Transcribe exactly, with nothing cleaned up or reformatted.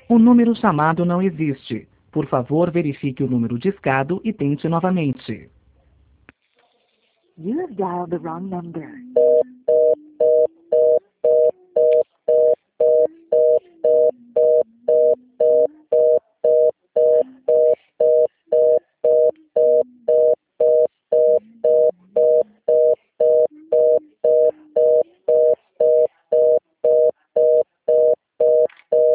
O número chamado não existe. Por favor, verifique o número discado e tente novamente. You have dialed the wrong number.